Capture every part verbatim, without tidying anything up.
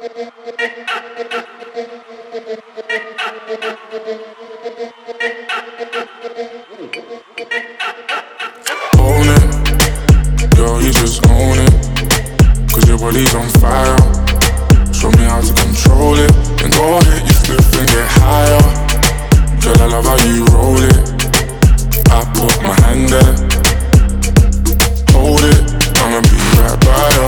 Own it, girl, you just own it. Cause your body's on fire. Show me how to control it. Then go ahead, you flip and get higher. Girl, I love how you roll it. I put my hand there. Hold it, I'ma be right by you.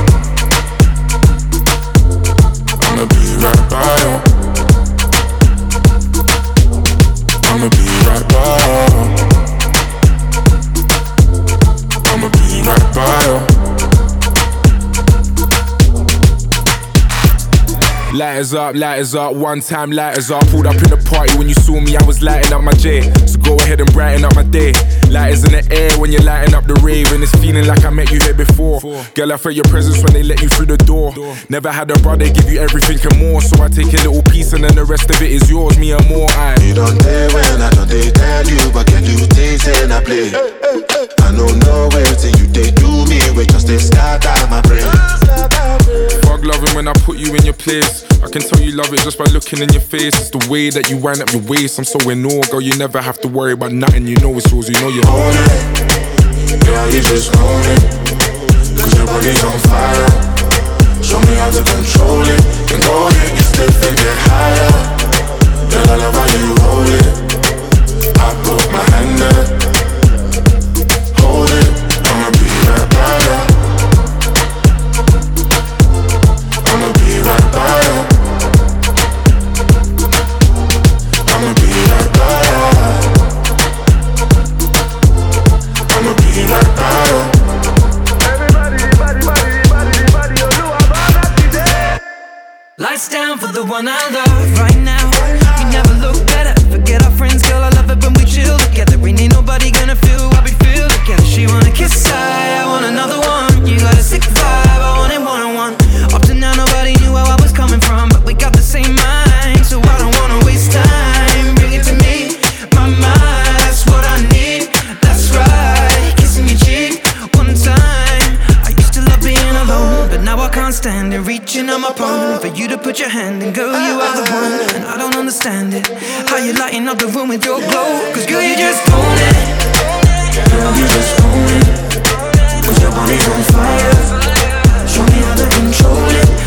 I'ma be right by you. I'ma be right by you. I'ma be right by you. Lighters up, lighters up, one time lighters up. Pulled up in the party when you saw me, I was lighting up my J. So go ahead and brighten up my day. Lighters in the air when you're lighting up the rave. And it's feeling like I met you here before. Girl, I felt your presence when they let you through the door. Never had a brother give you everything and more. So I take a little piece and then the rest of it is yours, me and more. I You don't dare when I don't they tell you. But can you taste and I play? I know no way till you they do me. Wait just they start out my brain. Fuck loving when I put you in your place. I can tell you love it just by looking in your face. It's the way that you wind up your waist. I'm so in awe, girl, you never have to worry about nothing. You know it's yours, you know you own it. Girl, you just own it. Cause your body's on fire. Show me how to control it. Then go ahead, you slip and get higher. Girl, I love how you hold it. I put my hand there. Hold it, I'ma be right by you. I'ma be right by you. I'ma be right by you. I'ma be right by you. Everybody, everybody, everybody, everybody, you know about that today. Lights down for the one I love right now. You never look better. Forget our friends, girl, I love it when we chill together. Ain't ain't nobody gonna feel what we feel together. She wanna kiss, I, I want another one. You got a sick vibe, I want it one on one. Up to now nobody knew where I was coming from, but we got the same mind, so I don't wanna waste time. Bring it to me, my mind, that's what I need. That's right, kissing your cheek one time. I used to love being alone, but now I can't stand it. Reaching on my palm for you to put your hand in. Girl, you are the one, and I don't understand it. How you lighting up the room with your glow. Cause girl, you just own it. Girl, you just own it. Cause your body's on fire. Show me how to control it.